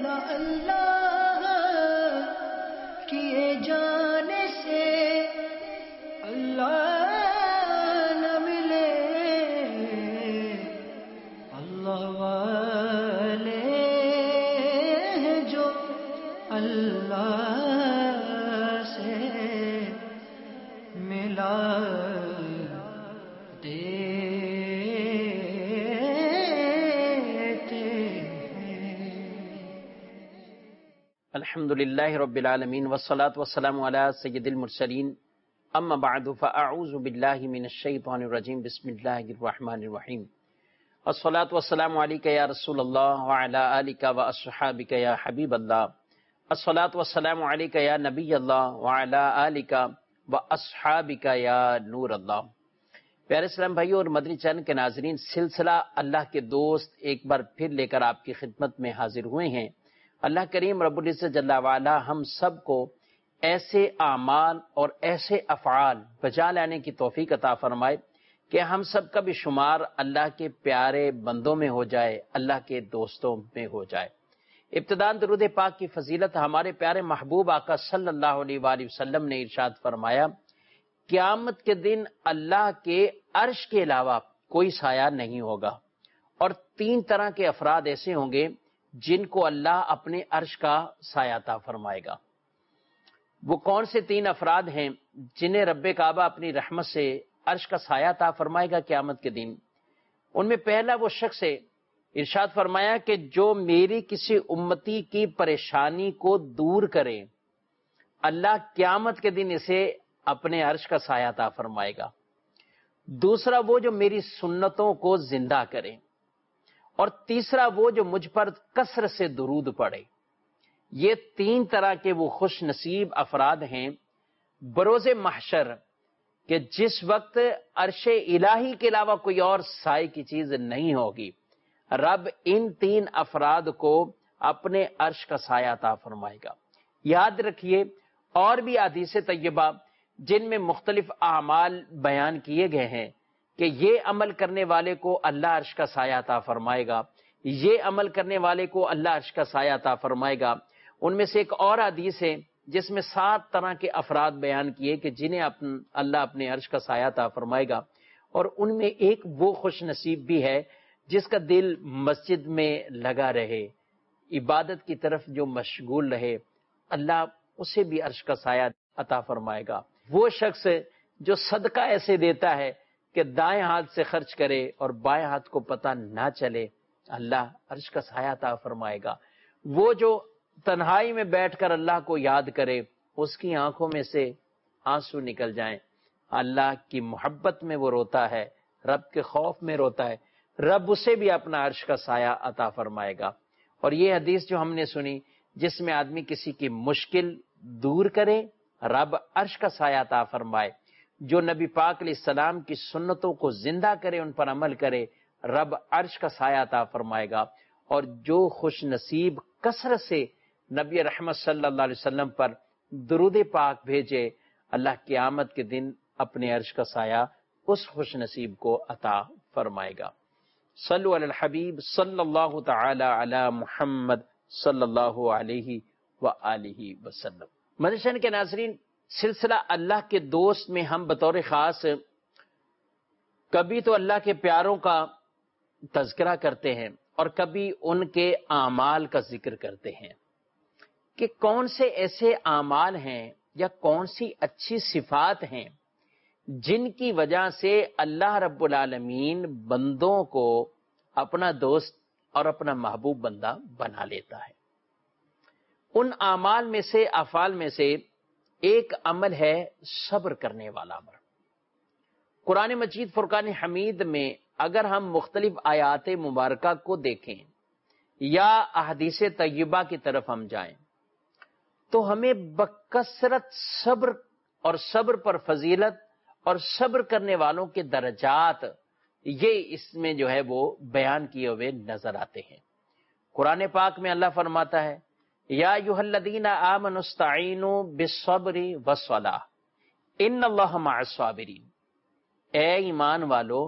نہ اللہ کیے جانے سے اللہ نہ ملے، اللہ والے ہیں جو اللہ سے ملا الحمدللہ رب العالمین والصلاة والسلام علی سید المرسلین، اما بعد فاعوذ باللہ من الشیطان الرجیم، بسم اللہ الرحمن الرحیم، الصلاة والسلام علیک یا رسول اللہ وعلی آلک واصحابک یا حبیب اللہ، الصلاة والسلام علیک یا نبی اللہ وعلی آلک واصحابک یا نور اللہ۔ پیارے اسلام بھائیوں اور مدنی چینل کے ناظرین، سلسلہ اللہ کے دوست ایک بار پھر لے کر آپ کی خدمت میں حاضر ہوئے ہیں۔ اللہ کریم رب العزت جل وعلا ہم سب کو ایسے اعمال اور ایسے افعال بجا لانے کی توفیق عطا فرمائے کہ ہم سب کا بھی شمار اللہ کے پیارے بندوں میں ہو جائے، اللہ کے دوستوں میں ہو جائے۔ ابتداءً درود پاک کی فضیلت ہمارے پیارے محبوب آقا صلی اللہ علیہ وآلہ وسلم نے ارشاد فرمایا، قیامت کے دن اللہ کے عرش کے علاوہ کوئی سایہ نہیں ہوگا، اور 3 طرح کے افراد ایسے ہوں گے جن کو اللہ اپنے عرش کا سایہ عطا فرمائے گا۔ وہ کون سے 3 افراد ہیں جنہیں رب کعبہ اپنی رحمت سے عرش کا سایہ عطا فرمائے گا قیامت کے دن؟ ان میں پہلا وہ شخص ہے، ارشاد فرمایا کہ جو میری کسی امتی کی پریشانی کو دور کرے، اللہ قیامت کے دن اسے اپنے عرش کا سایہ عطا فرمائے گا۔ دوسرا وہ جو میری سنتوں کو زندہ کرے، اور تیسرا وہ جو مجھ پر کثرت سے درود پڑھے۔ یہ 3 طرح کے وہ خوش نصیب افراد ہیں بروز محشر کہ جس وقت عرش الہی کے علاوہ کوئی اور سائے کی چیز نہیں ہوگی، رب ان 3 افراد کو اپنے عرش کا سایہ عطا فرمائے گا۔ یاد رکھیے اور بھی احادیث طیبہ جن میں مختلف اعمال بیان کیے گئے ہیں کہ یہ عمل کرنے والے کو اللہ عرش کا سایہ عطا فرمائے گا، یہ عمل کرنے والے کو اللہ عرش کا سایہ عطا فرمائے گا۔ ان میں سے ایک اور حدیث ہے جس میں 7 طرح کے افراد بیان کیے کہ جنہیں اللہ اپنے عرش کا سایہ عطا فرمائے گا، اور ان میں ایک وہ خوش نصیب بھی ہے جس کا دل مسجد میں لگا رہے، عبادت کی طرف جو مشغول رہے، اللہ اسے بھی عرش کا سایہ عطا فرمائے گا۔ وہ شخص جو صدقہ ایسے دیتا ہے کہ دائیں ہاتھ سے خرچ کرے اور بائیں ہاتھ کو پتہ نہ چلے، اللہ عرش کا سایہ عطا فرمائے گا۔ وہ جو تنہائی میں بیٹھ کر اللہ کو یاد کرے، اس کی آنکھوں میں سے آنسو نکل جائیں، اللہ کی محبت میں وہ روتا ہے، رب کے خوف میں روتا ہے، رب اسے بھی اپنا عرش کا سایہ عطا فرمائے گا۔ اور یہ حدیث جو ہم نے سنی، جس میں آدمی کسی کی مشکل دور کرے، رب عرش کا سایہ عطا فرمائے، جو نبی پاک علیہ السلام کی سنتوں کو زندہ کرے، ان پر عمل کرے، رب عرش کا سایہ عطا فرمائے گا۔ اور جو خوش نصیب کثرت سے نبی رحمت صلی اللہ علیہ وسلم پر درود پاک بھیجے، اللہ قیامت کے دن اپنے عرش کا سایہ اس خوش نصیب کو عطا فرمائے گا۔ صلو علی الحبیب صلی اللہ تعالی علی محمد صلی اللہ علیہ وآلہ وسلم۔ مدنی کے ناظرین، سلسلہ اللہ کے دوست میں ہم بطور خاص کبھی تو اللہ کے پیاروں کا تذکرہ کرتے ہیں اور کبھی ان کے اعمال کا ذکر کرتے ہیں کہ کون سے ایسے اعمال ہیں یا کون سی اچھی صفات ہیں جن کی وجہ سے اللہ رب العالمین بندوں کو اپنا دوست اور اپنا محبوب بندہ بنا لیتا ہے۔ ان اعمال میں سے، افعال میں سے ایک عمل ہے صبر کرنے والا عمل۔ قرآن مجید فرقان حمید میں اگر ہم مختلف آیات مبارکہ کو دیکھیں یا احادیث طیبہ کی طرف ہم جائیں تو ہمیں بکثرت صبر اور صبر پر فضیلت اور صبر کرنے والوں کے درجات یہ اس میں جو ہے وہ بیان کیے ہوئے نظر آتے ہیں۔ قرآن پاک میں اللہ فرماتا ہے، یا ایھا الذین آمنوا استعینوا بالصبر والصلاۃ ان اللہ مع الصابرین۔ اے ایمان والو،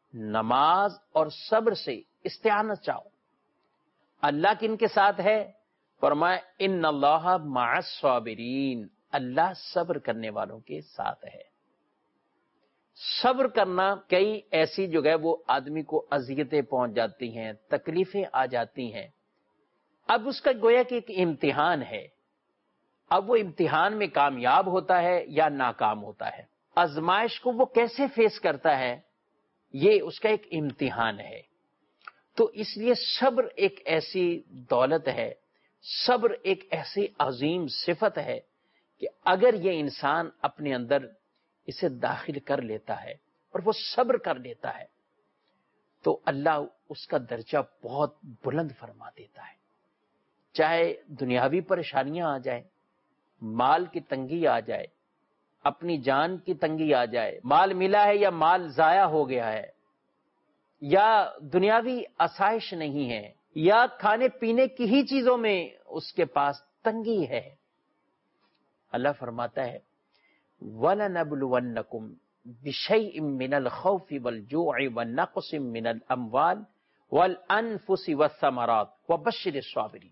نماز اور صبر سے استعانت چاہو، اللہ کن کے ساتھ ہے؟ فرمایا ان اللہ مع الصابرین، اللہ صبر کرنے والوں کے ساتھ ہے۔ صبر کرنا کئی ایسی جو ہے وہ آدمی کو اذیتیں پہنچ جاتی ہیں، تکلیفیں آ جاتی ہیں، اب اس کا گویا کہ ایک امتحان ہے، اب وہ امتحان میں کامیاب ہوتا ہے یا ناکام ہوتا ہے، آزمائش کو وہ کیسے فیس کرتا ہے، یہ اس کا ایک امتحان ہے۔ تو اس لیے صبر ایک ایسی دولت ہے، صبر ایک ایسی عظیم صفت ہے کہ اگر یہ انسان اپنے اندر اسے داخل کر لیتا ہے اور وہ صبر کر لیتا ہے تو اللہ اس کا درجہ بہت بلند فرما دیتا ہے، چاہے دنیاوی پریشانیاں آ جائیں، مال کی تنگی آ جائے، اپنی جان کی تنگی آ جائے، مال ملا ہے یا مال ضائع ہو گیا ہے، یا دنیاوی آسائش نہیں ہے، یا کھانے پینے کی ہی چیزوں میں اس کے پاس تنگی ہے، اللہ فرماتا ہے وَلَنَبْلُوَنَّكُمْ بِشَيْءٍ مِّنَ الْخَوْفِ وَالْجُوعِ وَالنَّقْصٍ مِّنَ الْأَمْوَالِ وَالْأَنفُسِ وَالثَّمَرَاتِ وَبَشِّرِ الصَّابِرِينَ۔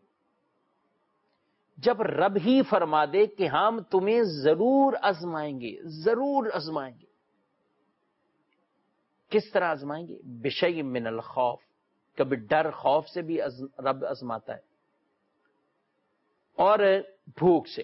جب رب ہی فرما دے کہ ہم تمہیں ضرور آزمائیں گے، ضرور آزمائیں گے، کس طرح آزمائیں گے؟ بِشَيْءٍ مِّنَ الْخَوْفِ، کبھی ڈر خوف سے بھی رب آزماتا ہے، اور بھوک سے،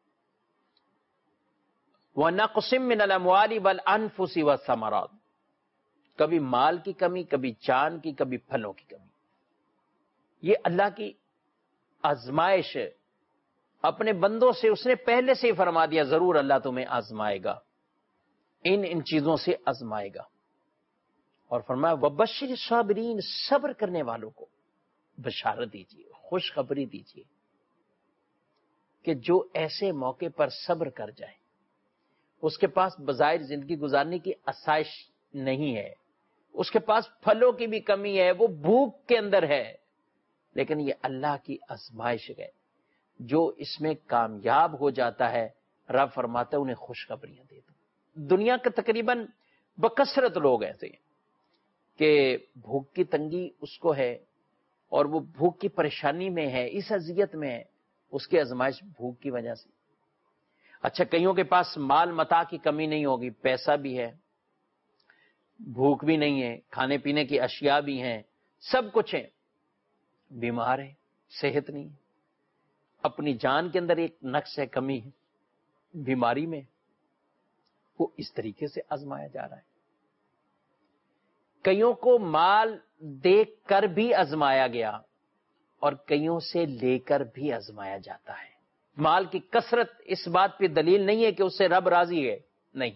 وَنَقْصٍ مِّنَ الْأَمْوَالِ وَالْأَنفُسِ وَالثَّمَرَاتِ، کبھی مال کی کمی، کبھی جان کی، کبھی پھلوں کی کمی۔ یہ اللہ کی آزمائش ہے اپنے بندوں سے، اس نے پہلے سے ہی فرما دیا ضرور اللہ تمہیں آزمائے گا، ان چیزوں سے آزمائے گا، اور فرمایا وَبَشِّرِ الصَّابِرِينَ، صبر کرنے والوں کو بشارت دیجیے، خوشخبری دیجیے کہ جو ایسے موقع پر صبر کر جائے، اس کے پاس بظاہر زندگی گزارنے کی آسائش نہیں ہے، اس کے پاس پھلوں کی بھی کمی ہے، وہ بھوک کے اندر ہے، لیکن یہ اللہ کی آزمائش ہے، جو اس میں کامیاب ہو جاتا ہے رب فرماتا ہے انہیں خوشخبریاں دے دو۔ دنیا کے تقریباً بکثرت لوگ ایسے ہیں کہ بھوک کی تنگی اس کو ہے، اور وہ بھوک کی پریشانی میں ہے، اس اذیت میں ہے، اس کی آزمائش بھوک کی وجہ سے۔ اچھا، کئیوں کے پاس مال متاع کی کمی نہیں ہوگی، پیسہ بھی ہے، بھوک بھی نہیں ہے، کھانے پینے کی اشیاء بھی ہیں، سب کچھ ہے، بیمار ہے، صحت نہیں ہے، اپنی جان کے اندر ایک نقص ہے، کمی ہے، بیماری میں، وہ اس طریقے سے آزمایا جا رہا ہے۔ کئیوں کو مال دے کر بھی آزمایا گیا، اور کئیوں سے لے کر بھی آزمایا جاتا ہے۔ مال کی کثرت اس بات پہ دلیل نہیں ہے کہ اس سے رب راضی ہے، نہیں،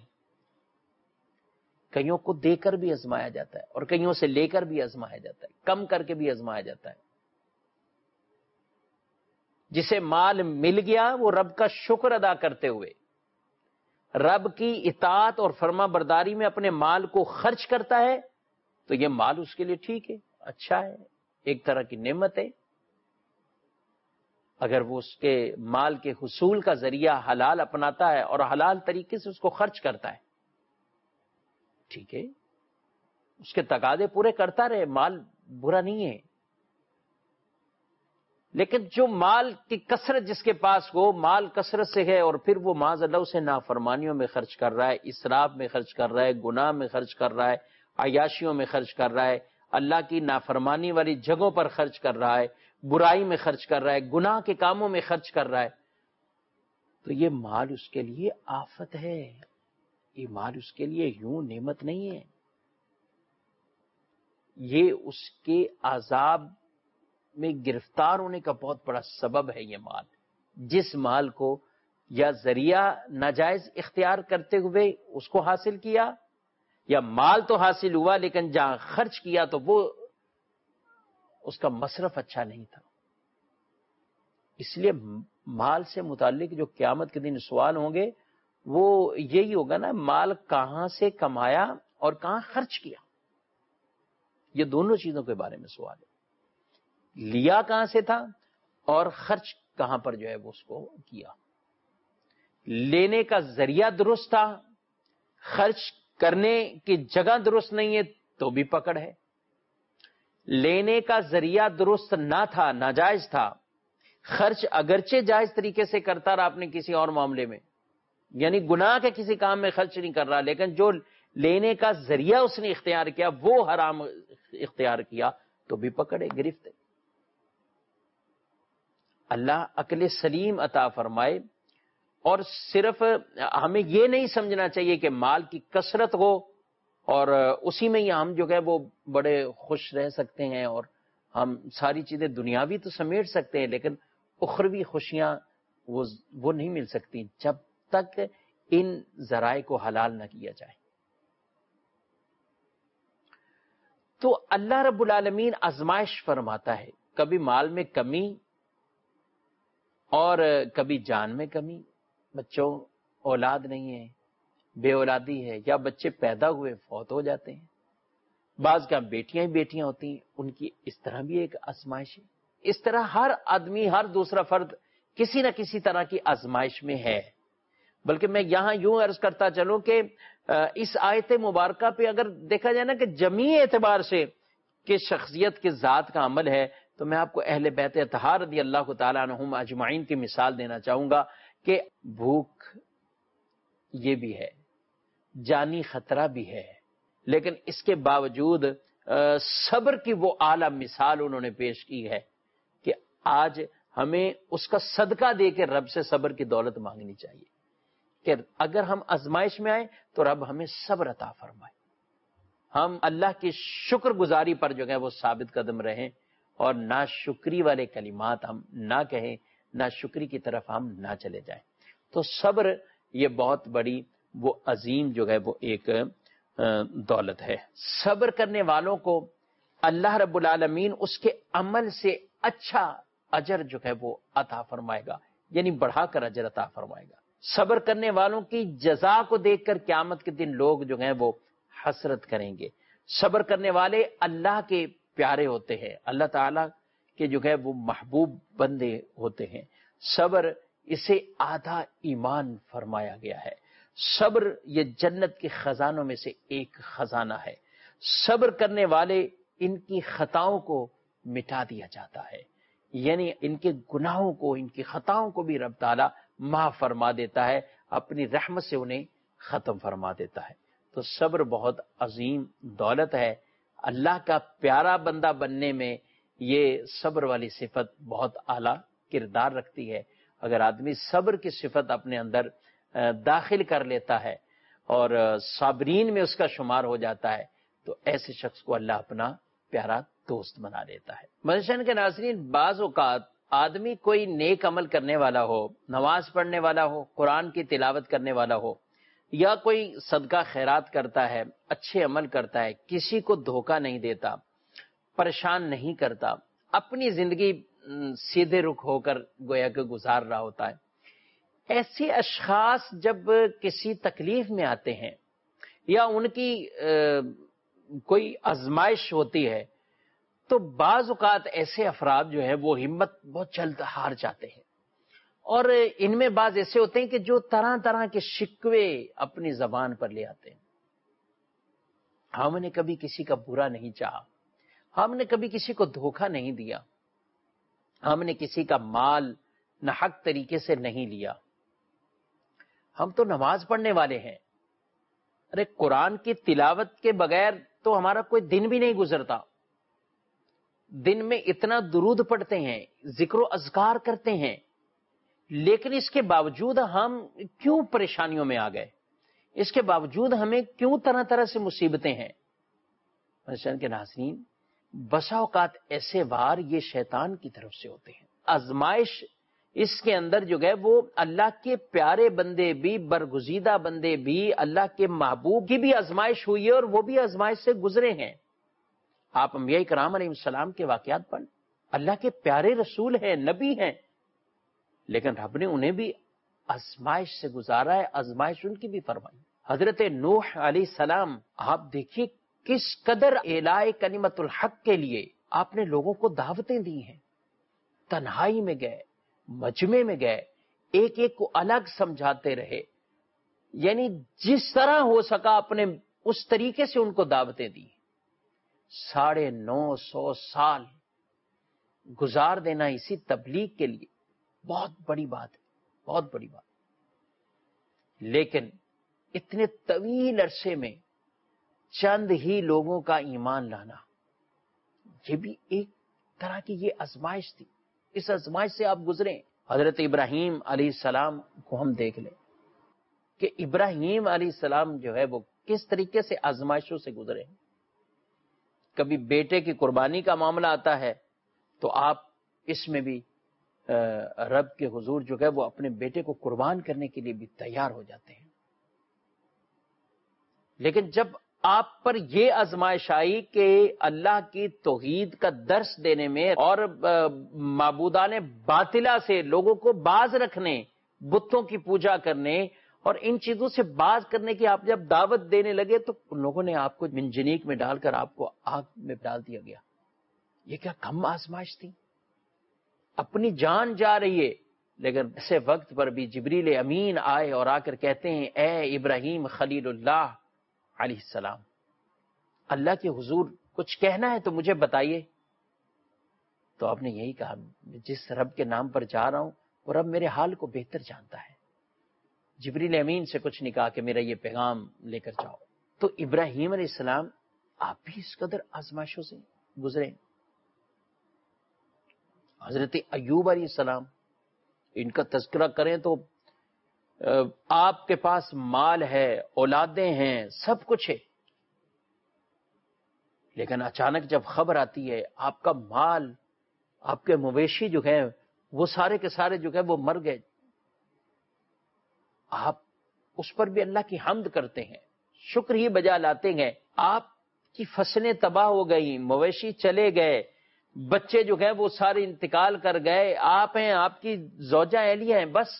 کئیوں کو دے کر بھی آزمایا جاتا ہے، اور کئیوں سے لے کر بھی آزمایا جاتا ہے، کم کر کے بھی آزمایا جاتا ہے۔ جسے مال مل گیا وہ رب کا شکر ادا کرتے ہوئے رب کی اطاعت اور فرما برداری میں اپنے مال کو خرچ کرتا ہے تو یہ مال اس کے لیے ٹھیک ہے، اچھا ہے، ایک طرح کی نعمت ہے۔ اگر وہ اس کے مال کے حصول کا ذریعہ حلال اپناتا ہے اور حلال طریقے سے اس کو خرچ کرتا ہے، ٹھیک ہے، اس کے تقاضے پورے کرتا رہے، مال برا نہیں ہے۔ لیکن جو مال کی کثرت جس کے پاس ہو، مال کثرت سے ہے اور پھر وہ معاذ اللہ اسے نافرمانیوں میں خرچ کر رہا ہے، اسراف میں خرچ کر رہا ہے، گناہ میں خرچ کر رہا ہے، عیاشیوں میں خرچ کر رہا ہے، اللہ کی نافرمانی والی جگہوں پر خرچ کر رہا ہے، برائی میں خرچ کر رہا ہے، گناہ کے کاموں میں خرچ کر رہا ہے، تو یہ مال اس کے لیے آفت ہے، یہ مال اس کے لیے یوں نعمت نہیں ہے، یہ اس کے عذاب میں گرفتار ہونے کا بہت بڑا سبب ہے۔ یہ مال، جس مال کو یا ذریعہ ناجائز اختیار کرتے ہوئے اس کو حاصل کیا، یا مال تو حاصل ہوا لیکن جہاں خرچ کیا تو وہ اس کا مصرف اچھا نہیں تھا۔ اس لیے مال سے متعلق جو قیامت کے دن سوال ہوں گے وہ یہی ہوگا نا، مال کہاں سے کمایا اور کہاں خرچ کیا، یہ دونوں چیزوں کے بارے میں سوال ہے، لیا کہاں سے تھا اور خرچ کہاں پر جو ہے وہ اس کو کیا۔ لینے کا ذریعہ درست تھا، خرچ کرنے کی جگہ درست نہیں ہے تو بھی پکڑ ہے۔ لینے کا ذریعہ درست نہ تھا، ناجائز تھا، خرچ اگرچہ جائز طریقے سے کرتا رہا اپنے کسی اور معاملے میں، یعنی گناہ کے کسی کام میں خرچ نہیں کر رہا، لیکن جو لینے کا ذریعہ اس نے اختیار کیا وہ حرام اختیار کیا، تو بھی پکڑے، گرفت ہے۔ اللہ عقل سلیم عطا فرمائے، اور صرف ہمیں یہ نہیں سمجھنا چاہیے کہ مال کی کثرت ہو اور اسی میں ہی ہم جو ہے وہ بڑے خوش رہ سکتے ہیں، اور ہم ساری چیزیں دنیاوی تو سمیٹ سکتے ہیں لیکن اخروی خوشیاں وہ نہیں مل سکتی جب تک ان ذرائع کو حلال نہ کیا جائے۔ تو اللہ رب العالمین آزمائش فرماتا ہے، کبھی مال میں کمی اور کبھی جان میں کمی، بچوں اولاد نہیں ہے، بے اولادی ہے، یا بچے پیدا ہوئے فوت ہو جاتے ہیں، بعض کا بیٹیاں ہی بیٹیاں ہوتی ہیں، ان کی اس طرح بھی ایک آزمائش ہے۔ اس طرح ہر آدمی، ہر دوسرا فرد کسی نہ کسی طرح کی آزمائش میں ہے۔ بلکہ میں یہاں یوں عرض کرتا چلوں کہ اس آیت مبارکہ پہ اگر دیکھا جائے نا کہ جمیع اعتبار سے کہ شخصیت کے ذات کا عمل ہے، تو میں آپ کو اہل بیت اطہار رضی اللہ تعالیٰ عنہم اجمعین کی مثال دینا چاہوں گا کہ بھوک یہ بھی ہے، جانی خطرہ بھی ہے، لیکن اس کے باوجود صبر کی وہ اعلیٰ مثال انہوں نے پیش کی ہے کہ آج ہمیں اس کا صدقہ دے کے رب سے صبر کی دولت مانگنی چاہیے کہ اگر ہم آزمائش میں آئیں تو رب ہمیں صبر عطا فرمائے، ہم اللہ کی شکر گزاری پر جو ہے وہ ثابت قدم رہیں، اور نا شکری والے کلمات ہم نہ کہیں، نا شکری کی طرف ہم نہ چلے جائیں۔ تو صبر یہ بہت بڑی وہ عظیم جو ہے وہ ایک دولت ہے۔ صبر کرنے والوں کو اللہ رب العالمین اس کے عمل سے اچھا اجر جو ہے وہ عطا فرمائے گا، یعنی بڑھا کر اجر عطا فرمائے گا۔ صبر کرنے والوں کی جزا کو دیکھ کر قیامت کے دن لوگ جو ہیں وہ حسرت کریں گے۔ صبر کرنے والے اللہ کے پیارے ہوتے ہیں، اللہ تعالیٰ کے جو ہے وہ محبوب بندے ہوتے ہیں۔ صبر اسے آدھا ایمان فرمایا گیا ہے۔ صبر یہ جنت کے خزانوں میں سے ایک خزانہ ہے۔ صبر کرنے والے ان کی خطاؤں کو مٹا دیا جاتا ہے، یعنی ان کے گناہوں کو، ان کی خطاؤں کو بھی رب تعالیٰ معاف فرما دیتا ہے، اپنی رحمت سے انہیں ختم فرما دیتا ہے۔ تو صبر بہت عظیم دولت ہے۔ اللہ کا پیارا بندہ بننے میں یہ صبر والی صفت بہت اعلیٰ کردار رکھتی ہے۔ اگر آدمی صبر کی صفت اپنے اندر داخل کر لیتا ہے اور صابرین میں اس کا شمار ہو جاتا ہے تو ایسے شخص کو اللہ اپنا پیارا دوست بنا لیتا ہے۔ مدنی کے ناظرین، بعض اوقات آدمی کوئی نیک عمل کرنے والا ہو، نماز پڑھنے والا ہو، قرآن کی تلاوت کرنے والا ہو، یا کوئی صدقہ خیرات کرتا ہے، اچھے عمل کرتا ہے، کسی کو دھوکہ نہیں دیتا، پریشان نہیں کرتا، اپنی زندگی سیدھے رخ ہو کر گویا کہ گزار رہا ہوتا ہے۔ ایسے اشخاص جب کسی تکلیف میں آتے ہیں یا ان کی کوئی آزمائش ہوتی ہے تو بعض اوقات ایسے افراد جو ہیں وہ ہمت بہت جلد ہار جاتے ہیں، اور ان میں بعض ایسے ہوتے ہیں کہ جو طرح طرح کے شکوے اپنی زبان پر لے آتے ہیں۔ ہم نے کبھی کسی کا برا نہیں چاہا، ہم نے کبھی کسی کو دھوکہ نہیں دیا، ہم نے کسی کا مال ناحق طریقے سے نہیں لیا، ہم تو نماز پڑھنے والے ہیں، ارے قرآن کی تلاوت کے بغیر تو ہمارا کوئی دن بھی نہیں گزرتا، دن میں اتنا درود پڑھتے ہیں، ذکر و اذکار کرتے ہیں، لیکن اس کے باوجود ہم کیوں پریشانیوں میں آ گئے؟ اس کے باوجود ہمیں کیوں طرح طرح سے مصیبتیں ہیں؟ مدنی کے ناظرین، بسا اوقات ایسے وار یہ شیطان کی طرف سے ہوتے ہیں۔ آزمائش اس کے اندر جو ہے وہ اللہ کے پیارے بندے بھی، برگزیدہ بندے بھی، اللہ کے محبوب کی بھی آزمائش ہوئی ہے اور وہ بھی آزمائش سے گزرے ہیں۔ آپ انبیاء کرام علیہ السلام کے واقعات پڑھیں، اللہ کے پیارے رسول ہیں، نبی ہیں، لیکن رب نے انہیں بھی آزمائش سے گزارا ہے، آزمائش ان کی بھی فرمائی۔ حضرت نوح علیہ السلام، آپ دیکھیے کس قدر اعلاء کلمت الحق کے لیے آپ نے لوگوں کو دعوتیں دی ہیں، تنہائی میں گئے، مجمع میں گئے، ایک ایک کو الگ سمجھاتے رہے، یعنی جس طرح ہو سکا اپنے اس طریقے سے ان کو دعوتیں دی۔ 950 سال گزار دینا اسی تبلیغ کے لیے، بہت بڑی بات ہے، بہت بڑی بات. لیکن اتنے طویل عرصے میں چند ہی لوگوں کا ایمان لانا، یہ بھی ایک طرح کی یہ آزمائش تھی. اس آزمائش سے آپ گزرے. حضرت ابراہیم علیہ السلام کو ہم دیکھ لیں کہ ابراہیم علیہ السلام جو ہے وہ کس طریقے سے آزمائشوں سے گزرے. کبھی بیٹے کی قربانی کا معاملہ آتا ہے تو آپ اس میں بھی رب کے حضور جو ہے وہ اپنے بیٹے کو قربان کرنے کے لیے بھی تیار ہو جاتے ہیں. لیکن جب آپ پر یہ آزمائش آئی کہ اللہ کی توحید کا درس دینے میں اور معبودان باطلہ سے لوگوں کو باز رکھنے، بتوں کی پوجا کرنے اور ان چیزوں سے باز کرنے کی آپ جب دعوت دینے لگے تو لوگوں نے آپ کو منجنیق میں ڈال کر آپ کو آگ میں ڈال دیا گیا. یہ کیا کم آزمائش تھی؟ اپنی جان جا رہی ہے، لیکن ایسے وقت پر بھی جبریل امین آئے اور آ کر کہتے ہیں اے ابراہیم خلیل اللہ علیہ السلام، اللہ کے حضور کچھ کہنا ہے تو مجھے بتائیے. تو آپ نے یہی کہا، جس رب کے نام پر جا رہا ہوں وہ رب میرے حال کو بہتر جانتا ہے. جبریل امین سے کچھ نہیں کہا کہ میرا یہ پیغام لے کر جاؤ. تو ابراہیم علیہ السلام آپ بھی اس قدر آزمائشوں سے گزرے. حضرت ایوب علیہ السلام، ان کا تذکرہ کریں تو آپ کے پاس مال ہے، اولادیں ہیں، سب کچھ ہے، لیکن اچانک جب خبر آتی ہے آپ کا مال، آپ کے مویشی جو ہیں وہ سارے کے سارے جو ہے وہ مر گئے. آپ اس پر بھی اللہ کی حمد کرتے ہیں، شکر ہی بجا لاتے ہیں. آپ کی فصلیں تباہ ہو گئی، مویشی چلے گئے، بچے جو ہیں وہ سارے انتقال کر گئے، آپ ہیں، آپ کی زوجہ اہلیہ ہیں، بس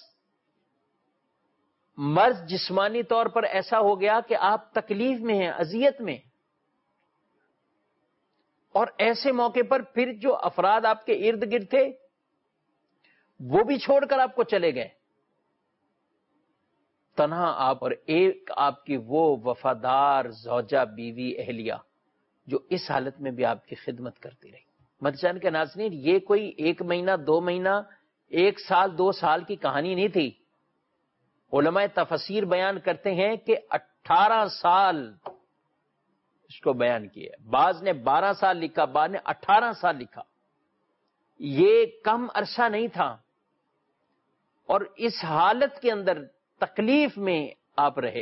مرض جسمانی طور پر ایسا ہو گیا کہ آپ تکلیف میں ہیں، اذیت میں. اور ایسے موقع پر پھر جو افراد آپ کے ارد گرد تھے وہ بھی چھوڑ کر آپ کو چلے گئے. تنہا آپ اور ایک آپ کی وہ وفادار زوجہ، بیوی، اہلیہ جو اس حالت میں بھی آپ کی خدمت کرتی رہی. مدرسان کے ناظرین، یہ کوئی 1 مہینہ 2 مہینہ 1 سال 2 سال کی کہانی نہیں تھی. علماء تفسیر بیان کرتے ہیں کہ 18 سال اس کو بیان کیا. بعض نے 12 سال لکھا، بعض نے 18 سال لکھا. یہ کم عرصہ نہیں تھا، اور اس حالت کے اندر تکلیف میں آپ رہے.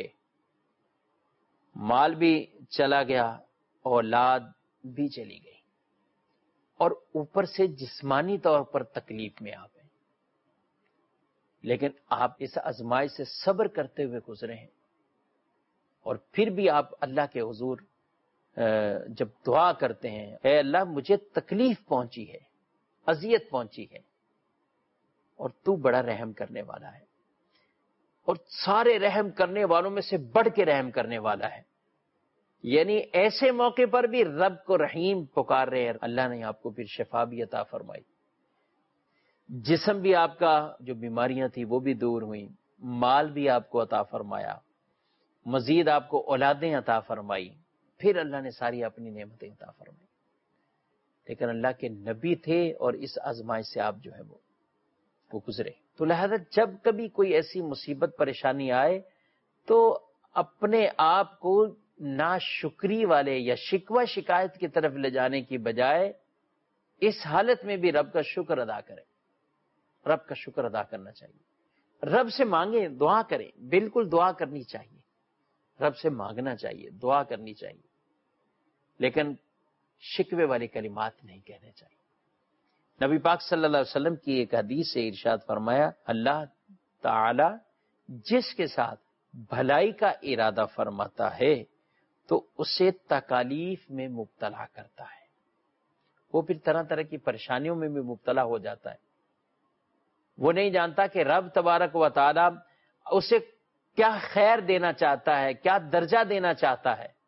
مال بھی چلا گیا، اولاد بھی چلی گئی، اور اوپر سے جسمانی طور پر تکلیف میں آپ ہیں. لیکن آپ اس آزمائش سے صبر کرتے ہوئے گزرے ہیں، اور پھر بھی آپ اللہ کے حضور جب دعا کرتے ہیں اے اللہ مجھے تکلیف پہنچی ہے، اذیت پہنچی ہے، اور تو بڑا رحم کرنے والا ہے، اور سارے رحم کرنے والوں میں سے بڑھ کے رحم کرنے والا ہے. یعنی ایسے موقع پر بھی رب کو رحیم پکار رہے ہیں. اللہ نے آپ کو پھر شفا بھی عطا فرمائی، جسم بھی آپ کا جو بیماریاں تھیں وہ بھی دور ہوئیں، مال بھی آپ کو عطا فرمایا، مزید آپ کو اولادیں عطا فرمائی، پھر اللہ نے ساری اپنی نعمتیں عطا فرمائی. لیکن اللہ کے نبی تھے اور اس آزمائش سے آپ جو ہے وہ گزرے. تو لہذا جب کبھی کوئی ایسی مصیبت پریشانی آئے تو اپنے آپ کو ناشکری والے یا شکوہ شکایت کی طرف لے جانے کی بجائے اس حالت میں بھی رب کا شکر ادا کریں. رب کا شکر ادا کرنا چاہیے، رب سے مانگیں، دعا کریں، بالکل دعا کرنی چاہیے، رب سے مانگنا چاہیے، دعا کرنی چاہیے، لیکن شکوے والے کلمات نہیں کہنے چاہیے. نبی پاک صلی اللہ علیہ وسلم کی ایک حدیث سے ارشاد فرمایا، اللہ تعالی جس کے ساتھ بھلائی کا ارادہ فرماتا ہے تو اسے تکالیف میں مبتلا کرتا ہے. وہ پھر طرح طرح کی پریشانیوں میں بھی مبتلا ہو جاتا ہے. وہ نہیں جانتا کہ رب تبارک و تعالی اسے کیا خیر دینا چاہتا ہے، کیا درجہ دینا چاہتا ہے.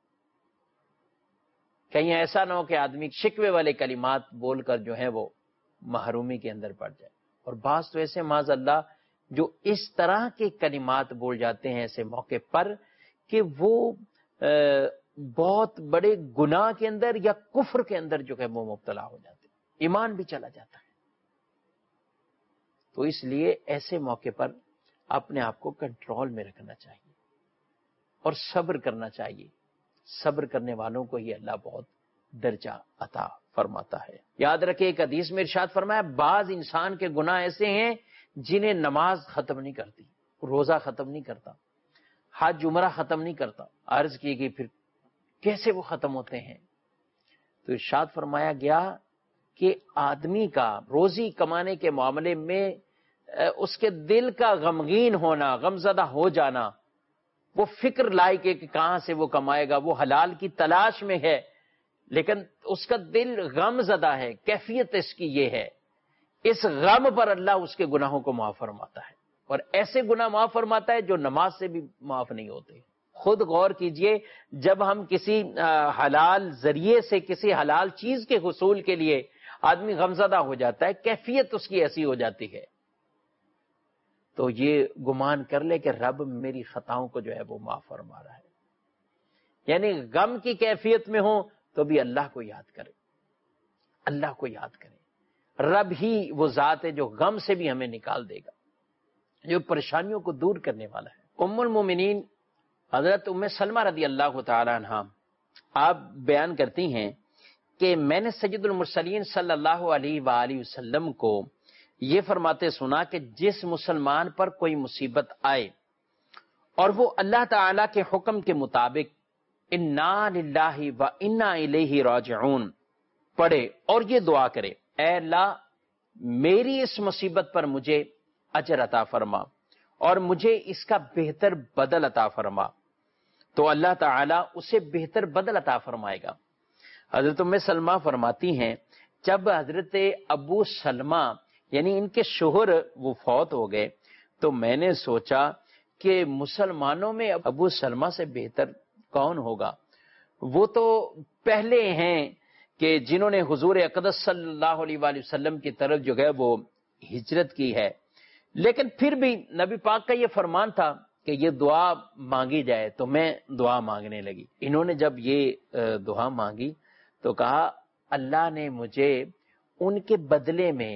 کہیں ایسا نہ ہو کہ آدمی شکوے والے کلمات بول کر جو ہے وہ محرومی کے اندر پڑ جائے. اور بعض تو ایسے معاذ اللہ جو اس طرح کے کلمات بول جاتے ہیں ایسے موقع پر کہ وہ بہت بڑے گناہ کے اندر یا کفر کے اندر جو ہے وہ مبتلا ہو جاتے ہیں، ایمان بھی چلا جاتا ہے. تو اس لیے ایسے موقع پر اپنے آپ کو کنٹرول میں رکھنا چاہیے اور صبر کرنا چاہیے. صبر کرنے والوں کو ہی اللہ بہت درجہ عطا فرماتا ہے. یاد رکھیں ایک حدیث میں ارشاد فرمایا بعض انسان کے گناہ ایسے ہیں جنہیں نماز ختم نہیں کرتی، روزہ ختم نہیں کرتا، حج عمرہ ختم نہیں کرتا. عرض کی گئی پھر کیسے وہ ختم ہوتے ہیں؟ تو ارشاد فرمایا گیا کہ آدمی کا روزی کمانے کے معاملے میں اس کے دل کا غمگین ہونا، غمزدہ ہو جانا، وہ فکر لائق ہے کہ کہاں سے وہ کمائے گا، وہ حلال کی تلاش میں ہے لیکن اس کا دل غم زدہ ہے. کیفیت اس کی یہ ہے، اس غم پر اللہ اس کے گناہوں کو معاف فرماتا ہے، اور ایسے گناہ معاف فرماتا ہے جو نماز سے بھی معاف نہیں ہوتے. خود غور کیجئے، جب ہم کسی حلال ذریعے سے کسی حلال چیز کے حصول کے لیے آدمی غمزدہ ہو جاتا ہے، کیفیت اس کی ایسی ہو جاتی ہے، تو یہ گمان کر لے کہ رب میری خطاؤں کو جو ہے وہ معاف فرما رہا ہے. یعنی غم کی کیفیت میں ہو تو بھی اللہ کو یاد کرے، اللہ کو یاد کرے. رب ہی وہ ذات ہے جو غم سے بھی ہمیں نکال دے گا، جو پریشانیوں کو دور کرنے والا ہے. ام المومنین حضرت ام سلمہ رضی اللہ تعالی عنہا آپ بیان کرتی ہیں کہ میں نے سید المرسلین صلی اللہ علیہ وآلہ وسلم کو یہ فرماتے سنا کہ جس مسلمان پر کوئی مصیبت آئے اور وہ اللہ تعالی کے حکم کے مطابق انا للہ و انا الیہ راجعون پڑھے اور یہ دعا کرے، اے اللہ میری اس مصیبت پر مجھے اجر عطا فرما اور مجھے اس کا بہتر بدل عطا فرما، تو اللہ تعالیٰ اسے بہتر بدل عطا فرمائے گا. حضرت ام سلمہ فرماتی ہیں جب حضرت ابو سلمہ یعنی ان کے شوہر وہ فوت ہو گئے تو میں نے سوچا کہ مسلمانوں میں ابو سلمہ سے بہتر کون ہوگا. وہ تو پہلے ہیں کہ جنہوں نے حضور اقدس صلی اللہ علیہ وآلہ وسلم کی طرف جو ہے وہ ہجرت کی ہے، لیکن پھر بھی نبی پاک کا یہ فرمان تھا کہ یہ دعا مانگی جائے تو میں دعا مانگنے لگی. انہوں نے جب یہ دعا مانگی تو کہا اللہ نے مجھے ان کے بدلے میں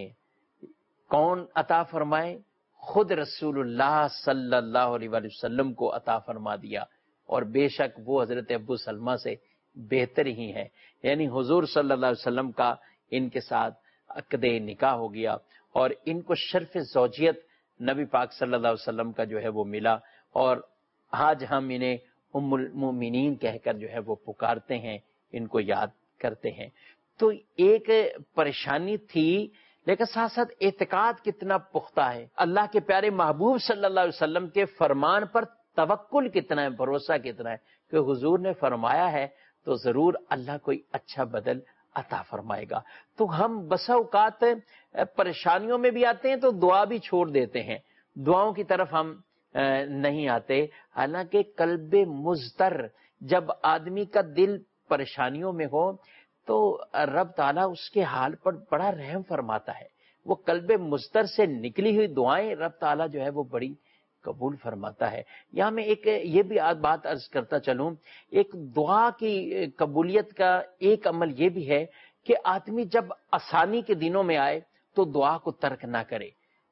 کون عطا فرمائے؟ خود رسول اللہ صلی اللہ علیہ وآلہ وسلم کو عطا فرما دیا، اور بے شک وہ حضرت ابو سلمہ سے بہتر ہی ہے. یعنی حضور صلی اللہ علیہ وسلم کا ان کے ساتھ عقد نکاح ہو گیا اور ان کو شرف زوجیت نبی پاک صلی اللہ علیہ وسلم کا جو ہے وہ ملا، اور آج ہم انہیں ام المومنین کہہ کر جو ہے وہ پکارتے ہیں، ان کو یاد کرتے ہیں. تو ایک پریشانی تھی لیکن ساتھ ساتھ اعتقاد کتنا پختہ ہے، اللہ کے پیارے محبوب صلی اللہ علیہ وسلم کے فرمان پر توکل کتنا ہے، بھروسہ کتنا ہے کہ حضور نے فرمایا ہے تو ضرور اللہ کوئی اچھا بدل عطا فرمائے گا. تو ہم بسا اوقات پریشانیوں میں بھی آتے ہیں تو دعا بھی چھوڑ دیتے ہیں، دعاؤں کی طرف ہم نہیں آتے. حالانکہ قلب مضطر جب آدمی کا دل پریشانیوں میں ہو تو رب تعالیٰ اس کے حال پر بڑا رحم فرماتا ہے. وہ قلب مضطر سے نکلی ہوئی دعائیں رب تعالیٰ جو ہے وہ بڑی قبول فرماتا ہے. یہاں میں ایک یہ بھی بات عرض کرتا چلوں، ایک دعا کی قبولیت کا ایک عمل یہ بھی ہے کہ آدمی جب آسانی کے دنوں میں آئے تو دعا کو ترک نہ کرے.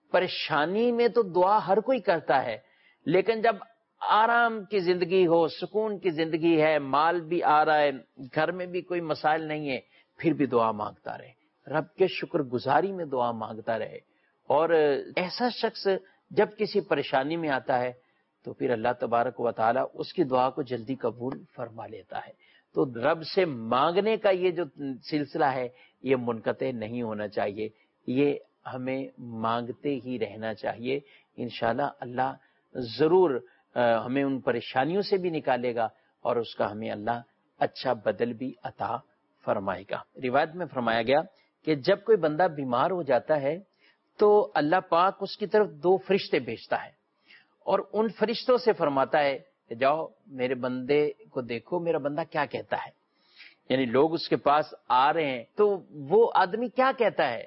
پریشانی میں تو دعا ہر کوئی کرتا ہے، لیکن جب آرام کی زندگی ہو، سکون کی زندگی ہے، مال بھی آ رہا ہے، گھر میں بھی کوئی مسائل نہیں ہے، پھر بھی دعا مانگتا رہے، رب کے شکر گزاری میں دعا مانگتا رہے. اور ایسا شخص جب کسی پریشانی میں آتا ہے تو پھر اللہ تبارک و تعالی اس کی دعا کو جلدی قبول فرما لیتا ہے. تو رب سے مانگنے کا یہ جو سلسلہ ہے یہ منقطع نہیں ہونا چاہیے، یہ ہمیں مانگتے ہی رہنا چاہیے. انشاءاللہ اللہ ضرور ہمیں ان پریشانیوں سے بھی نکالے گا اور اس کا ہمیں اللہ اچھا بدل بھی عطا فرمائے گا. روایت میں فرمایا گیا کہ جب کوئی بندہ بیمار ہو جاتا ہے تو اللہ پاک اس کی طرف 2 فرشتے بھیجتا ہے اور ان فرشتوں سے فرماتا ہے کہ جاؤ میرے بندے کو دیکھو، میرا بندہ کیا کہتا ہے. یعنی لوگ اس کے پاس آ رہے ہیں تو وہ آدمی کیا کہتا ہے.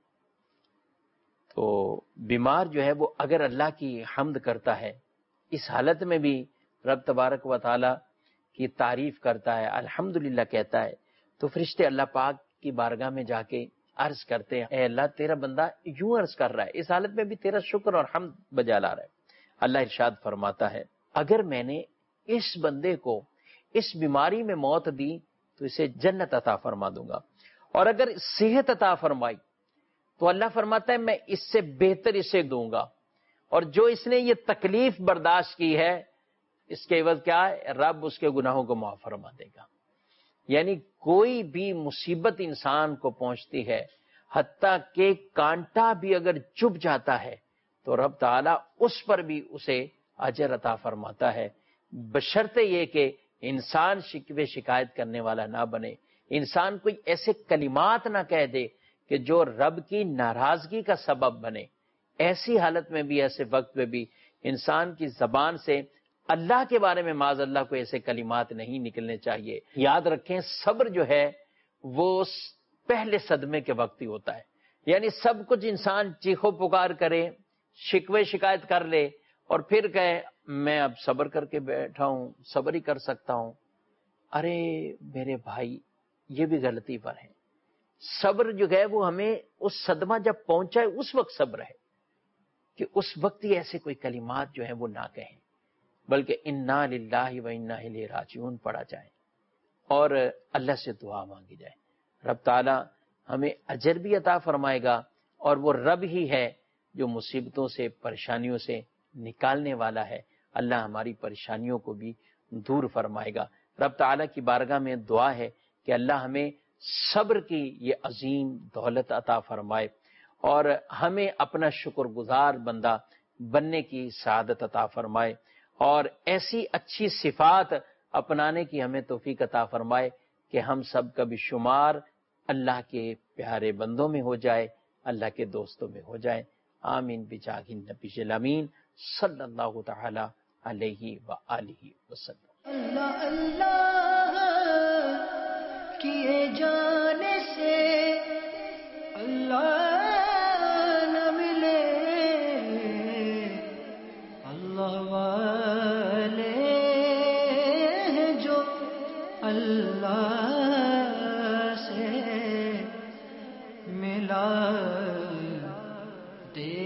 تو بیمار جو ہے وہ اگر اللہ کی حمد کرتا ہے، اس حالت میں بھی رب تبارک و تعالی کی تعریف کرتا ہے، الحمدللہ کہتا ہے، تو فرشتے اللہ پاک کی بارگاہ میں جا کے عرض کرتے ہیں اے اللہ تیرا بندہ یوں عرض کر رہا ہے، اس حالت میں بھی تیرا شکر اور حمد بجا لا رہا ہے۔ اللہ ارشاد فرماتا ہے اگر میں نے اس بندے کو اس بیماری میں موت دی تو اسے جنت عطا فرما دوں گا، اور اگر صحت عطا فرمائی تو اللہ فرماتا ہے میں اس سے بہتر اسے دوں گا، اور جو اس نے یہ تکلیف برداشت کی ہے اس کے عوض کیا ہے، رب اس کے گناہوں کو معاف فرما دے گا۔ یعنی کوئی بھی مصیبت انسان کو پہنچتی ہے، حتیٰ کہ کانٹا بھی اگر چبھ جاتا ہے تو رب تعالیٰ اس پر بھی اسے اجر عطا فرماتا ہے، بشرطے یہ کہ انسان شکوے شکایت کرنے والا نہ بنے، انسان کوئی ایسے کلمات نہ کہہ دے کہ جو رب کی ناراضگی کا سبب بنے۔ ایسی حالت میں بھی، ایسے وقت میں بھی انسان کی زبان سے اللہ کے بارے میں معاذ اللہ کو ایسے کلمات نہیں نکلنے چاہیے۔ یاد رکھیں صبر جو ہے وہ پہلے صدمے کے وقت ہی ہوتا ہے، یعنی سب کچھ انسان چیخو پکار کرے، شکوے شکایت کر لے اور پھر کہے میں اب صبر کر کے بیٹھا ہوں، صبر ہی کر سکتا ہوں۔ ارے میرے بھائی یہ بھی غلطی پر ہے۔ صبر جو ہے وہ ہمیں اس صدمہ جب پہنچا ہے اس وقت صبر ہے کہ اس وقت ہی ایسے کوئی کلمات جو ہیں وہ نہ کہیں، بلکہ انا للہ و انا الیہ راجعون پڑھا جائے اور اللہ سے دعا مانگی جائے۔ رب تعالی ہمیں اجر بھی عطا فرمائے گا، اور وہ رب ہی ہے جو مصیبتوں سے پریشانیوں سے نکالنے والا ہے۔ اللہ ہماری پریشانیوں کو بھی دور فرمائے گا۔ رب تعالی کی بارگاہ میں دعا ہے کہ اللہ ہمیں صبر کی یہ عظیم دولت عطا فرمائے اور ہمیں اپنا شکر گزار بندہ بننے کی سعادت عطا فرمائے، اور ایسی اچھی صفات اپنانے کی ہمیں توفیق عطا فرمائے کہ ہم سب کا بھی شمار اللہ کے پیارے بندوں میں ہو جائے، اللہ کے دوستوں میں ہو جائے۔ آمین بجاہ النبی الامین صلی اللہ تعالی علیہ وآلہ وسلم۔ اللہ اللہ کیے جانے سے اللہ نہ ملے، اللہ والے ہیں جو اللہ سے ملا دے